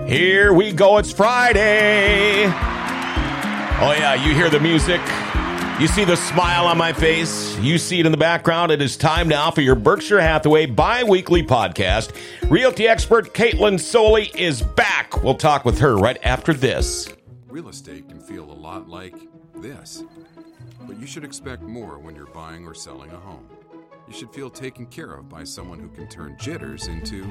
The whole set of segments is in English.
Here we go. It's Friday. Oh, yeah. You hear the music. You see the smile on my face. You see it in the background. It is time now for your Berkshire Hathaway bi-weekly podcast. Realty expert Caitlin Soley is back. We'll talk with her right after this. Real estate can feel a lot like this, but you should expect more when you're buying or selling a home. You should feel taken care of by someone who can turn jitters into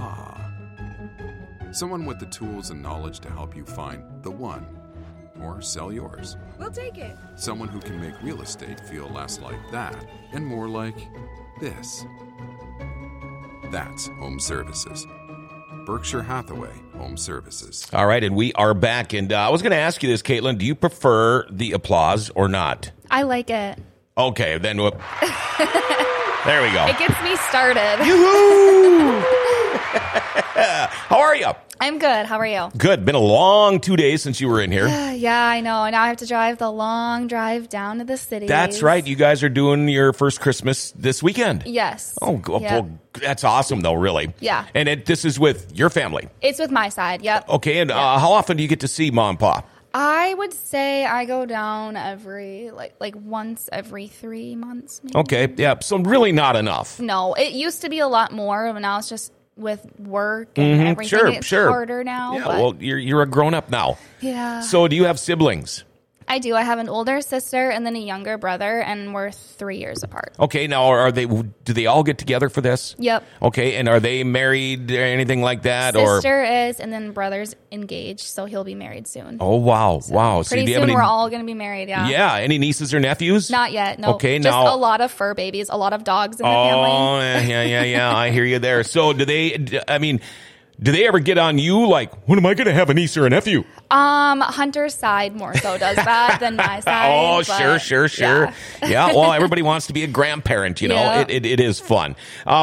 someone with the tools and knowledge to help you find the one or sell yours. We'll take it. Someone who can make real estate feel less like that and more like this. That's Home Services. Berkshire Hathaway Home Services. All right, and we are back. And I was going to ask you this, Caitlin. Do you prefer the applause or not? I like it. Okay, then there we go. It gets me started. Yoo-hoo! How are you? I'm good. How are you? Good. Been a long 2 days since you were in here. Yeah, I know. Now I have to drive the long drive down to the city. That's right. You guys are doing your first Christmas this weekend. Yes. Oh, Yep. well, that's awesome, though, really. Yeah. And this is with your family. It's with my side. Yep. Okay, and how often do you get to see Mom and Pa? I would say I go down every, like once every 3 months. Maybe. Okay, yeah. So really not enough. No, it used to be a lot more, but now it's just with work and everything. It's harder now. Yeah, but well, you're a grown-up now. Yeah. So do you have siblings? I do. I have an older sister and then a younger brother, and we're 3 years apart. Okay, now do they all get together for this? Yep. Okay, and are they married or anything like that? Sister is, and then brother's engaged, so he'll be married soon. Oh, wow. So wow. Pretty do you soon have we're all going to be married, yeah. Yeah, any nieces or nephews? Not yet, no. Okay, just now, a lot of fur babies, a lot of dogs in the family. Oh, yeah. I hear you there. So do they ever get on you like, when am I going to have a niece or a nephew? Hunter's side more so does that than my side. Oh, but, sure. Yeah, well, everybody wants to be a grandparent, you know. Yeah. It is fun.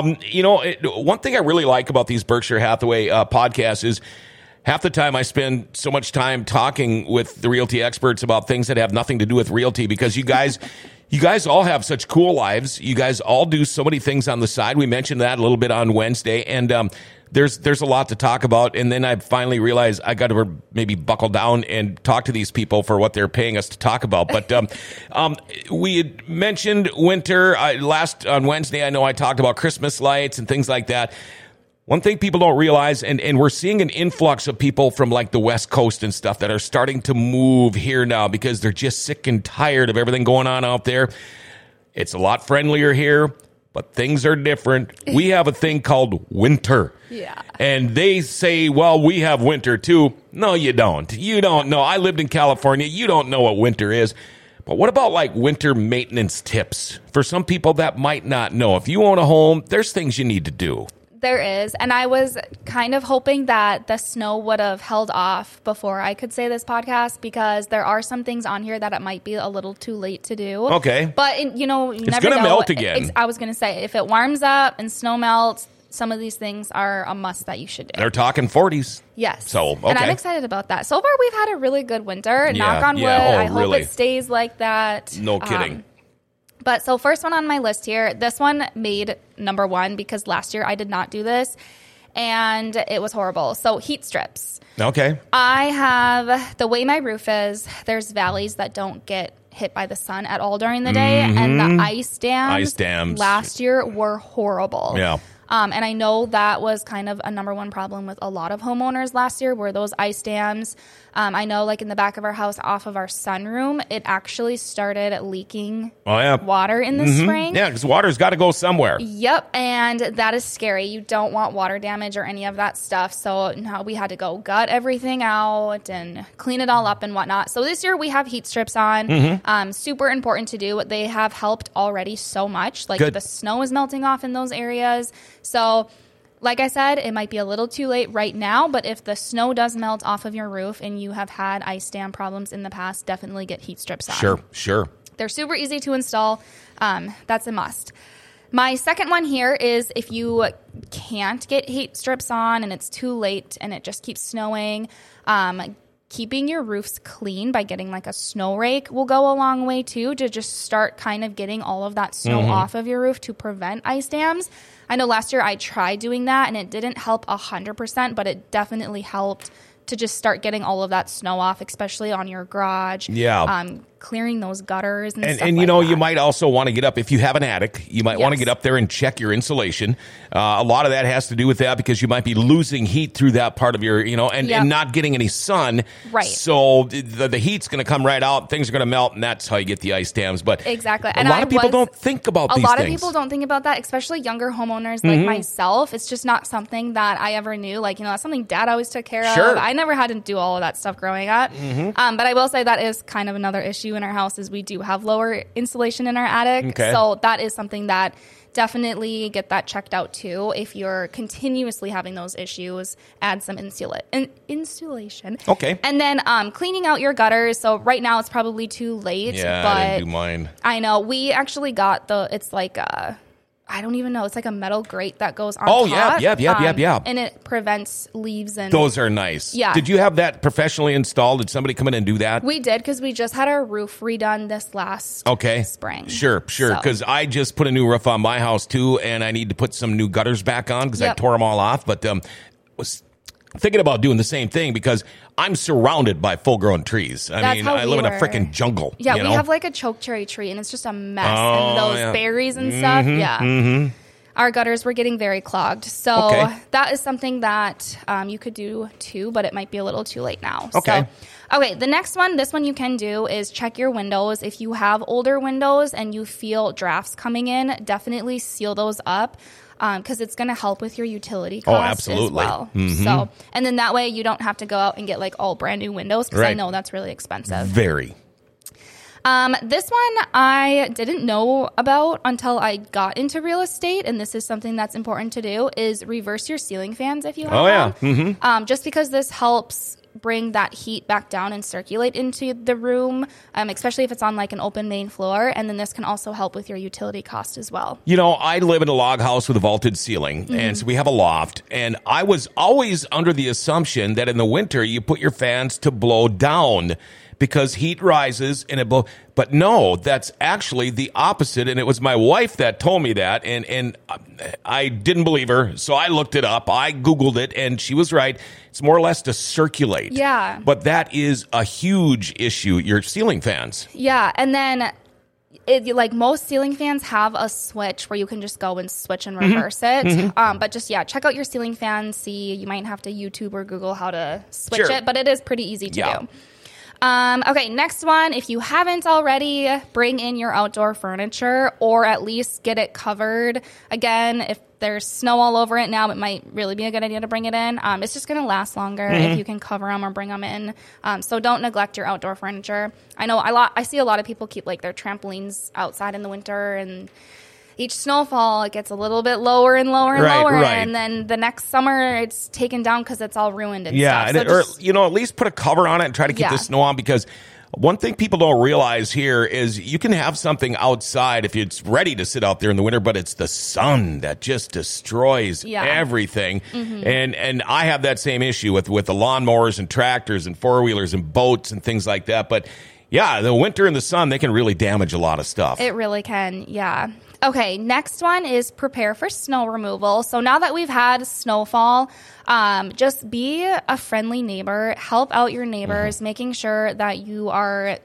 One thing I really like about these Berkshire Hathaway podcasts is half the time I spend so much time talking with the realty experts about things that have nothing to do with realty because you guys all have such cool lives. You guys all do so many things on the side. We mentioned that a little bit on Wednesday, and there's a lot to talk about. And then I finally realized I got to maybe buckle down and talk to these people for what they're paying us to talk about. But we had mentioned winter on Wednesday. I know I talked about Christmas lights and things like that. One thing people don't realize, and we're seeing an influx of people from like the West Coast and stuff that are starting to move here now because they're just sick and tired of everything going on out there. It's a lot friendlier here, but things are different. We have a thing called winter. Yeah. And they say, well, we have winter too. No, you don't. You don't know. I lived in California. You don't know what winter is. But what about like winter maintenance tips for some people that might not know? If you own a home, there's things you need to do. There is, and I was kind of hoping that the snow would have held off before I could say this podcast because there are some things on here that it might be a little too late to do. Okay. But, you never know. It's going to melt again. I was going to say, if it warms up and snow melts, some of these things are a must that you should do. They're talking 40s. Yes. So, okay. And I'm excited about that. So far, we've had a really good winter. Knock on wood. I hope it stays like that. No kidding. But so first one on my list here, this one made number one because last year I did not do this and it was horrible. So heat strips. Okay. I have, the way my roof is, there's valleys that don't get hit by the sun at all during the day. And the ice dams last year were horrible. Yeah. And I know that was kind of a number one problem with a lot of homeowners last year were those ice dams. I know like in the back of our house off of our sunroom, it actually started leaking water in the spring. Yeah, because water's got to go somewhere. Yep, and that is scary. You don't want water damage or any of that stuff. So now we had to go gut everything out and clean it all up and whatnot. So this year we have heat strips on. Super important to do. They have helped already so much. Like the snow is melting off in those areas. So like I said, it might be a little too late right now, but if the snow does melt off of your roof and you have had ice dam problems in the past, definitely get heat strips on. Sure. They're super easy to install. That's a must. My second one here is if you can't get heat strips on and it's too late and it just keeps snowing, keeping your roofs clean by getting like a snow rake will go a long way too, to just start kind of getting all of that snow off of your roof to prevent ice dams. I know last year I tried doing that and it didn't help 100%, but it definitely helped to just start getting all of that snow off, especially on your garage. Yeah. Clearing those gutters and stuff and like that. You might also want to get up, if you have an attic, you might want to get up there and check your insulation. A lot of that has to do with that because you might be losing heat through that part of your, and not getting any sun. Right. So the heat's going to come right out, things are going to melt, and that's how you get the ice dams. But exactly. a lot of people don't think about these things. A lot of people don't think about that, especially younger homeowners like myself. It's just not something that I ever knew. Like, that's something Dad always took care of. I never had to do all of that stuff growing up. But I will say that is kind of another issue in our house is we do have lower insulation in our attic. Okay. So that is something that definitely get that checked out too. If you're continuously having those issues, add some insulation. Okay. And then cleaning out your gutters. So right now it's probably too late. Yeah, but I didn't do mine. I know. We actually got it's like I don't even know. It's like a metal grate that goes on top. Yeah. And it prevents leaves and... Those are nice. Yeah. Did you have that professionally installed? Did somebody come in and do that? We did, because we just had our roof redone this last spring. Sure. Because I just put a new roof on my house, too, and I need to put some new gutters back on because I tore them all off. But was thinking about doing the same thing because I'm surrounded by full-grown trees. I live in a freaking jungle. Yeah, we have like a chokecherry tree, and it's just a mess. And those berries and stuff, our gutters were getting very clogged. So that is something that you could do too, but it might be a little too late now. Okay. So, the next one, this one you can do is check your windows. If you have older windows and you feel drafts coming in, definitely seal those up. Because it's going to help with your utility costs as well. So, and then that way you don't have to go out and get like all brand new windows because I know that's really expensive. Very. This one I didn't know about until I got into real estate, and this is something that's important to do, is reverse your ceiling fans if you have them. Just because this helps bring that heat back down and circulate into the room, especially if it's on like an open main floor. And then this can also help with your utility cost as well. I live in a log house with a vaulted ceiling, and so we have a loft. And I was always under the assumption that in the winter you put your fans to blow down because heat rises and it blows. But no, that's actually the opposite. And it was my wife that told me that. And I didn't believe her. So I looked it up. I Googled it, and she was right. It's more or less to circulate. Yeah. But that is a huge issue, your ceiling fans. Yeah. And then like most ceiling fans have a switch where you can just go and switch and reverse it. But just, check out your ceiling fan. See, you might have to YouTube or Google how to switch it, but it is pretty easy to do. Okay, next one. If you haven't already, bring in your outdoor furniture or at least get it covered. Again, if there's snow all over it now, it might really be a good idea to bring it in. It's just going to last longer if you can cover them or bring them in. So don't neglect your outdoor furniture. I know I see a lot of people keep like their trampolines outside in the winter, and each snowfall, it gets a little bit lower and lower and lower. And then the next summer, it's taken down because it's all ruined and stuff. So at least put a cover on it and try to keep the snow on, because one thing people don't realize here is you can have something outside if it's ready to sit out there in the winter, but it's the sun that just destroys everything. And I have that same issue with the lawnmowers and tractors and four-wheelers and boats and things like that. But the winter and the sun, they can really damage a lot of stuff. It really can, yeah. Okay, next one is prepare for snow removal. So now that we've had snowfall, just be a friendly neighbor. Help out your neighbors, making sure that you are,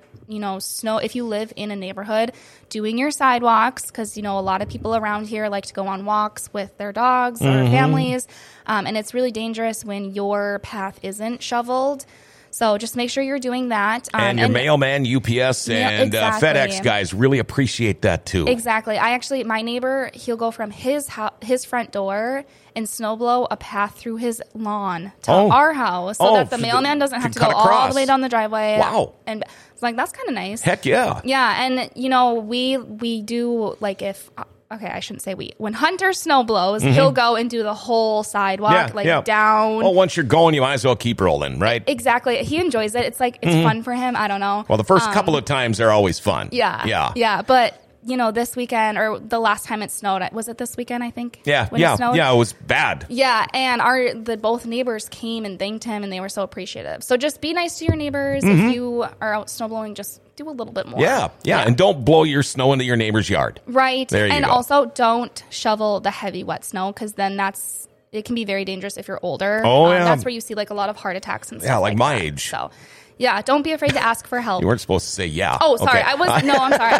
if you live in a neighborhood, doing your sidewalks, because, a lot of people around here like to go on walks with their dogs or families, and it's really dangerous when your path isn't shoveled. So just make sure you're doing that. And your mailman, UPS, and FedEx guys really appreciate that too. Exactly. My neighbor, he'll go from his front door and snowblow a path through his lawn to our house so that the mailman doesn't have to go all the way down the driveway. Wow. And it's like, that's kind of nice. Heck yeah. Yeah. And, we do, like, okay, I shouldn't say we. When Hunter snow blows, he'll go and do the whole sidewalk, down. Well, once you're going, you might as well keep rolling, right? Exactly. He enjoys it. It's like, it's fun for him. I don't know. Well, the first couple of times, they're always fun. Yeah. But, this weekend, or the last time it snowed, was it this weekend, I think? Yeah. It was bad. Yeah. And both neighbors came and thanked him, and they were so appreciative. So just be nice to your neighbors. If you are out snow blowing, just do a little bit more. Yeah. And don't blow your snow into your neighbor's yard. Right. There you go. And also don't shovel the heavy wet snow, because then that's it can be very dangerous if you're older. Oh, yeah. That's where you see like a lot of heart attacks and stuff. Yeah, like my that. age. So, yeah, don't be afraid to ask for help. You weren't supposed to say yeah. Oh, sorry. Okay. I'm sorry.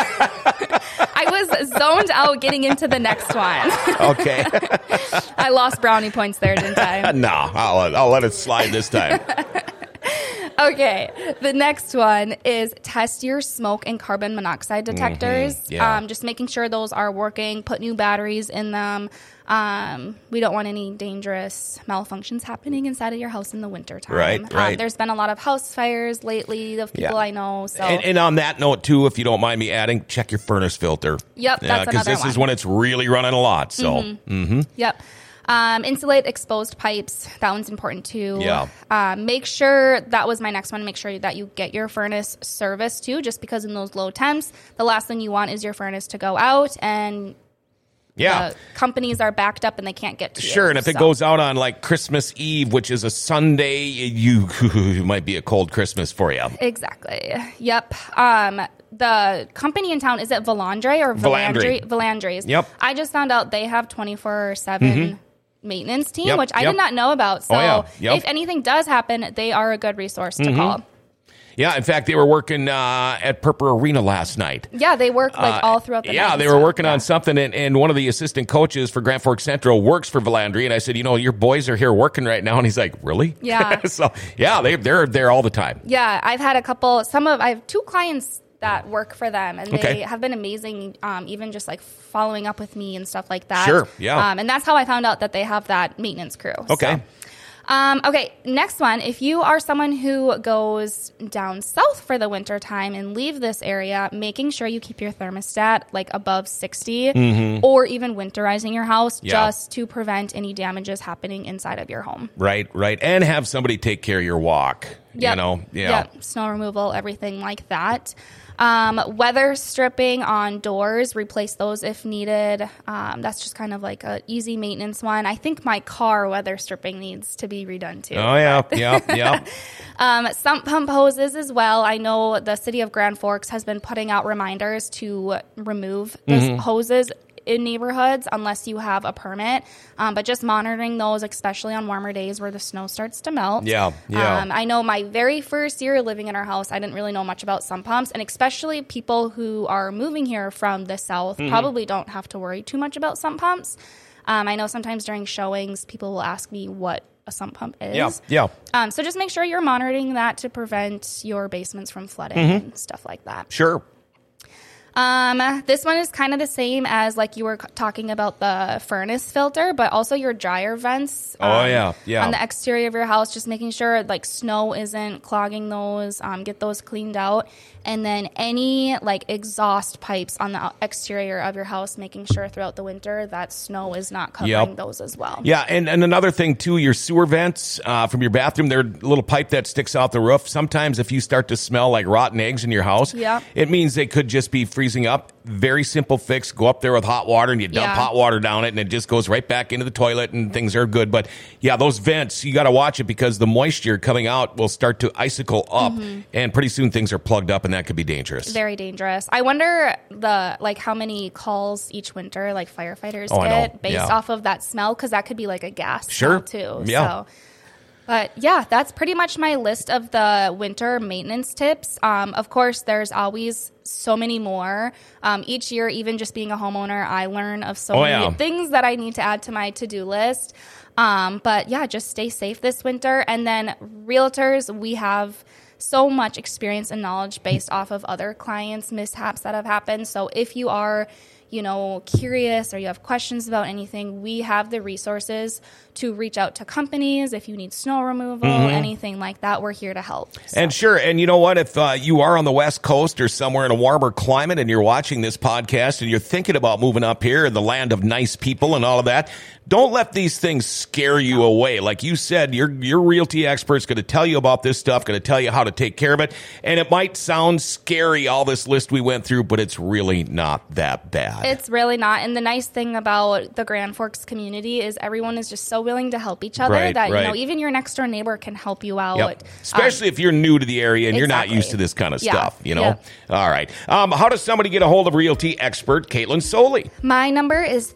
I was zoned out getting into the next one. Okay. I lost brownie points there, didn't I? No, I'll let it slide this time. Okay, the next one is test your smoke and carbon monoxide detectors. Yeah. Just making sure those are working. Put new batteries in them. We don't want any dangerous malfunctions happening inside of your house in the wintertime. Right. There's been a lot of house fires lately of people I know. So And on that note, too, if you don't mind me adding, check your furnace filter. Yep, that's another because this one. is when it's really running a lot. So, Yep. Insulate exposed pipes. That one's important too. Yeah. Make sure, that was my next one, make sure that you get your furnace serviced too, just because in those low temps, the last thing you want is your furnace to go out and the companies are backed up and they can't get to you. Sure, and if it goes out on like Christmas Eve, which is a Sunday, you might be a cold Christmas for you. Exactly. Yep. The company in town, is it Valandre or Valandri? Valandri's. Yep. I just found out they have 24/7 maintenance team, Yep, which I did not know about. So if anything does happen, they are a good resource to call. Yeah, in fact, they were working at Purper Arena last night. Yeah, they work like all throughout the night. Yeah, they were working on something, and one of the assistant coaches for Grand Forks Central works for Valandri, and I said, your boys are here working right now, and he's like, really? Yeah. So, yeah, they're there all the time. Yeah, I've had I have 2 clients that work for them, and they have been amazing, even just like following up with me and stuff like that. Sure, yeah. And that's how I found out that they have that maintenance crew. Okay. Okay, next one. If you are someone who goes down south for the winter time and leave this area, making sure you keep your thermostat like above 60 or even winterizing your house just to prevent any damages happening inside of your home. Right. And have somebody take care of your walk. Yep. Snow removal, everything like that. Weather stripping on doors, replace those if needed. That's just kind of like an easy maintenance one. I think my car weather stripping needs to be redone too. Oh, yeah. Sump pump hoses as well. I know the city of Grand Forks has been putting out reminders to remove the hoses in neighborhoods unless you have a permit, but just monitoring those, especially on warmer days where the snow starts to melt. I know my very first year living in our house, I didn't really know much about sump pumps, and especially people who are moving here from the south probably don't have to worry too much about sump pumps. I know sometimes during showings people will ask me what a sump pump is. So just make sure you're monitoring that to prevent your basements from flooding and stuff like that. Sure. This one is kind of the same as like you were talking about the furnace filter, but also your dryer vents. On the exterior of your house, just making sure like snow isn't clogging those, get those cleaned out. And then any like exhaust pipes on the exterior of your house, making sure throughout the winter that snow is not covering those as well. Yeah, and another thing too, your sewer vents from your bathroom, they're a little pipe that sticks out the roof. Sometimes if you start to smell like rotten eggs in your house, it means they could just be freezing up. Very simple fix. Go up there with hot water and you dump hot water down it and it just goes right back into the toilet and things are good. But yeah, those vents, you got to watch it because the moisture coming out will start to icicle up and pretty soon things are plugged up and that could be dangerous. Very dangerous. I wonder how many calls each winter like firefighters get based off of that smell, because that could be like a gas smell too. Yeah. So. But yeah, that's pretty much my list of the winter maintenance tips. Of course, there's always so many more. Each year, even just being a homeowner, I learn of so many things that I need to add to my to-do list. But yeah, just stay safe this winter. And then realtors, we have so much experience and knowledge based off of other clients' mishaps that have happened. So if you are curious or you have questions about anything, we have the resources to reach out to companies. If you need snow removal, anything like that, we're here to help. So. And sure. And you know what? If you are on the West Coast or somewhere in a warmer climate and you're watching this podcast and you're thinking about moving up here in the land of nice people and all of that, don't let these things scare you away. Like you said, your realty expert's going to tell you about this stuff, going to tell you how to take care of it. And it might sound scary, all this list we went through, but it's really not that bad. bad. It's really not. And the nice thing about the Grand Forks community is everyone is just so willing to help each other Right, that, right. you know, even your next door neighbor can help you out. Yep. Especially if you're new to the area and you're not Exactly. used to this kind of Yeah. stuff, you know? Yep. All right. How does somebody get a hold of realty expert Caitlin Soley? My number is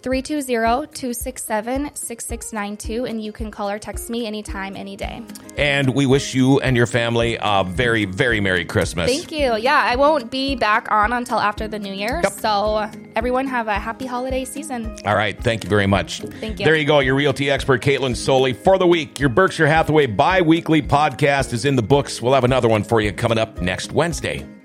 320-267-6692, and you can call or text me anytime, any day. And we wish you and your family a very, very Merry Christmas. Thank you. Yeah, I won't be back on until after the New Year. Yep. So everyone have a happy holiday season. All right. Thank you very much. Thank you. There you go. Your realty expert, Caitlin Soley, for the week. Your Berkshire Hathaway bi-weekly podcast is in the books. We'll have another one for you coming up next Wednesday.